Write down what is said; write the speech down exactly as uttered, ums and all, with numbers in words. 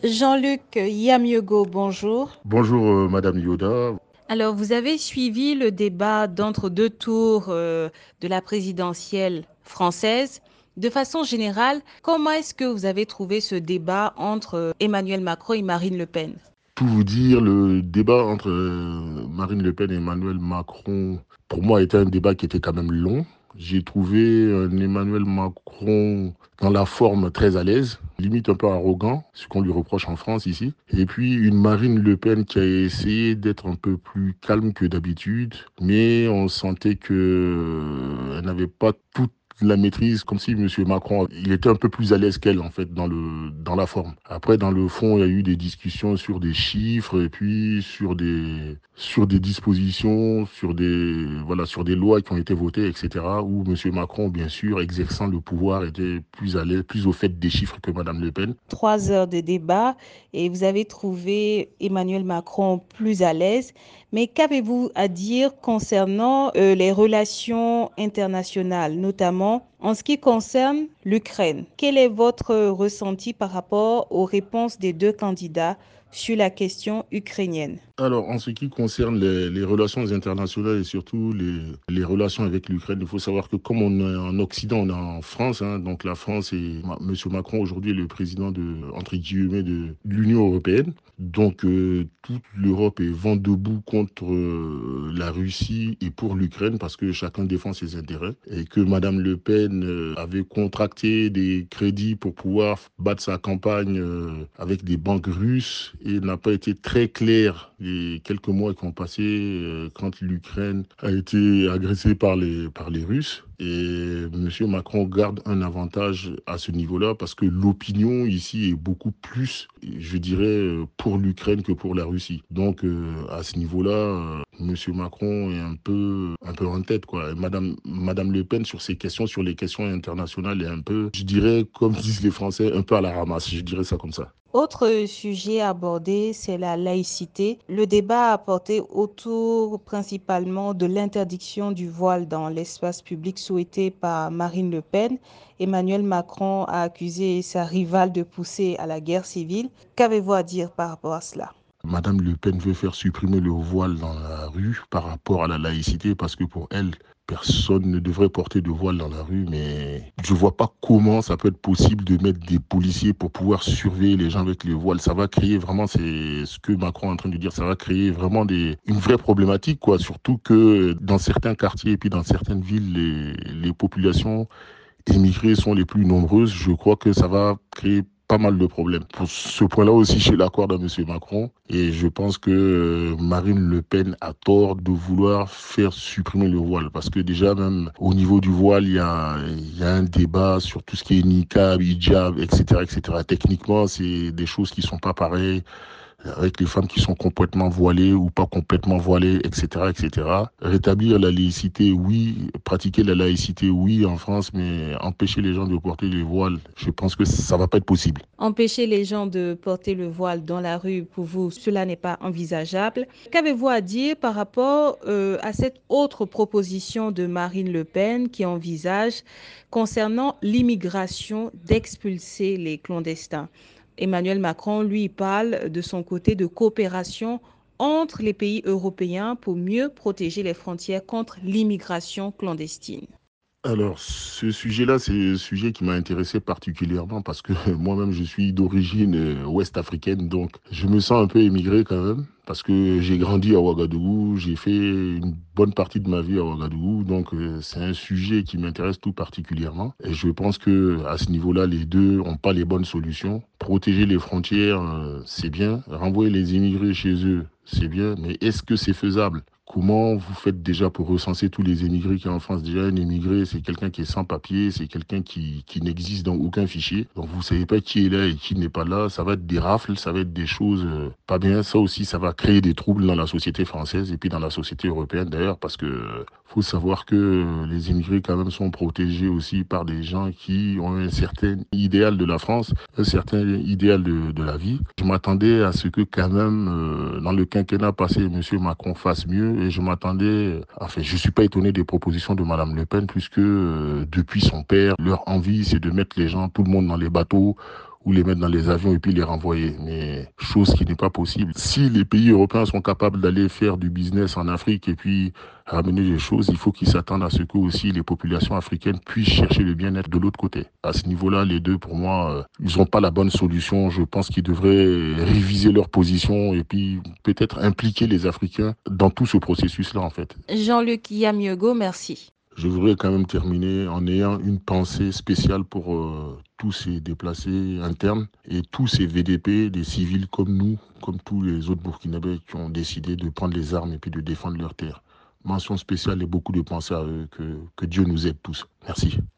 Jean-Luc Yamiogo, bonjour. Bonjour euh, Madame Yoda. Alors, vous avez suivi le débat d'entre-deux tours euh, de la présidentielle française. De façon générale, comment est-ce que vous avez trouvé ce débat entre euh, Emmanuel Macron et Marine Le Pen? Pour vous dire, le débat entre euh, Marine Le Pen et Emmanuel Macron, pour moi, était un débat qui était quand même long. J'ai trouvé un Emmanuel Macron dans la forme très à l'aise, limite un peu arrogant, ce qu'on lui reproche en France ici. Et puis une Marine Le Pen qui a essayé d'être un peu plus calme que d'habitude, mais on sentait que euh, elle n'avait pas toute la maîtrise, comme si M. Macron, il était un peu plus à l'aise qu'elle, en fait, dans le, dans la forme. Après, dans le fond, il y a eu des discussions sur des chiffres et puis sur des, sur des dispositions, sur des, voilà, sur des lois qui ont été votées, et cetera, où M. Macron, bien sûr, exerçant le pouvoir, était plus à l'aise, plus au fait des chiffres que Mme Le Pen. Trois heures de débat et vous avez trouvé Emmanuel Macron plus à l'aise. Mais qu'avez-vous à dire concernant euh, les relations internationales, notamment en ce qui concerne l'Ukraine? Quel est votre ressenti par rapport aux réponses des deux candidats sur la question ukrainienne? Alors, en ce qui concerne les, les relations internationales et surtout les, les relations avec l'Ukraine, il faut savoir que comme on est en Occident, on est en France, hein, donc la France et Ma- M. Macron aujourd'hui est le président de, entre guillemets, de l'Union européenne. Donc, euh, toute l'Europe est vent debout contre euh, la Russie et pour l'Ukraine parce que chacun défend ses intérêts et que Madame Le Pen euh, avait contracté des crédits pour pouvoir battre sa campagne euh, avec des banques russes et n'a pas été très clair les quelques mois qui ont passé euh, quand l'Ukraine a été agressée par les, par les Russes. Et M. Macron garde un avantage à ce niveau-là parce que l'opinion ici est beaucoup plus, je dirais, euh, pour l'Ukraine que pour la Russie. Donc euh, à ce niveau-là, euh, M. Macron est un peu, un peu en tête, quoi. Et Madame, Madame Le Pen, sur ces questions, sur les questions internationales, est un peu, je dirais, comme disent les Français, un peu à la ramasse. Je dirais ça comme ça. Autre sujet abordé, c'est la laïcité. Le débat a porté autour principalement de l'interdiction du voile dans l'espace public souhaitée par Marine Le Pen. Emmanuel Macron a accusé sa rivale de pousser à la guerre civile. Qu'avez-vous à dire par rapport à cela? Madame Le Pen veut faire supprimer le voile dans la rue par rapport à la laïcité parce que pour elle, personne ne devrait porter de voile dans la rue, mais je vois pas comment ça peut être possible de mettre des policiers pour pouvoir surveiller les gens avec les voiles. Ça va créer vraiment, c'est ce que Macron est en train de dire, ça va créer vraiment des, une vraie problématique, quoi. Surtout que dans certains quartiers et puis dans certaines villes, les, les populations émigrées sont les plus nombreuses. Je crois que ça va créer pas mal de problèmes. Pour ce point-là aussi, j'ai l'accord de M. Macron. Et je pense que euh, Marine Le Pen a tort de vouloir faire supprimer le voile. Parce que déjà, même au niveau du voile, il y a, il y a un débat sur tout ce qui est niqab, hijab, et cetera, et cetera. Techniquement, c'est des choses qui sont pas pareilles avec les femmes qui sont complètement voilées ou pas complètement voilées, et cetera, et cetera. Rétablir la laïcité, oui. Pratiquer la laïcité, oui, en France, mais empêcher les gens de porter les voiles, je pense que ça va pas être possible. Empêcher les gens de porter le voile dans la rue, pour vous, cela n'est pas envisageable. Qu'avez-vous à dire par rapport euh, à cette autre proposition de Marine Le Pen qui envisage concernant l'immigration d'expulser les clandestins? Emmanuel Macron, lui, parle de son côté de coopération entre les pays européens pour mieux protéger les frontières contre l'immigration clandestine. Alors, ce sujet-là, c'est un sujet qui m'a intéressé particulièrement parce que moi-même, je suis d'origine euh, ouest africaine, donc je me sens un peu émigré quand même parce que j'ai grandi à Ouagadougou, j'ai fait une bonne partie de ma vie à Ouagadougou, donc euh, c'est un sujet qui m'intéresse tout particulièrement. Et je pense que à ce niveau-là, les deux n'ont pas les bonnes solutions. Protéger les frontières, euh, c'est bien. Renvoyer les immigrés chez eux, c'est bien. Mais est-ce que c'est faisable? Comment vous faites déjà pour recenser tous les émigrés qui y a en France? Déjà, un émigré, c'est quelqu'un qui est sans papier, c'est quelqu'un qui, qui n'existe dans aucun fichier. Donc, vous ne savez pas qui est là et qui n'est pas là. Ça va être des rafles, ça va être des choses euh, pas bien. Ça aussi, ça va créer des troubles dans la société française et puis dans la société européenne d'ailleurs, parce que euh, faut savoir que euh, les immigrés, quand même, sont protégés aussi par des gens qui ont un certain idéal de la France, un certain idéal de, de la vie. Je m'attendais à ce que, quand même, euh, dans le quinquennat passé, M. Macron fasse mieux et je m'attendais, enfin, je suis pas étonné des propositions de Madame Le Pen puisque euh, depuis son père, leur envie, c'est de mettre les gens, tout le monde dans les bateaux ou les mettre dans les avions et puis les renvoyer. Mais chose qui n'est pas possible. Si les pays européens sont capables d'aller faire du business en Afrique et puis ramener des choses, il faut qu'ils s'attendent à ce que aussi les populations africaines puissent chercher le bien-être de l'autre côté. À ce niveau-là, les deux, pour moi, euh, ils n'ont pas la bonne solution. Je pense qu'ils devraient réviser leur position et puis peut-être impliquer les Africains dans tout ce processus-là, en fait. Jean-Luc Yamiogo, merci. Je voudrais quand même terminer en ayant une pensée spéciale pour euh, tous ces déplacés internes et tous ces V D P, des civils comme nous, comme tous les autres Burkinabés qui ont décidé de prendre les armes et puis de défendre leur terre. Mention spéciale et beaucoup de pensées à eux, que, que Dieu nous aide tous. Merci.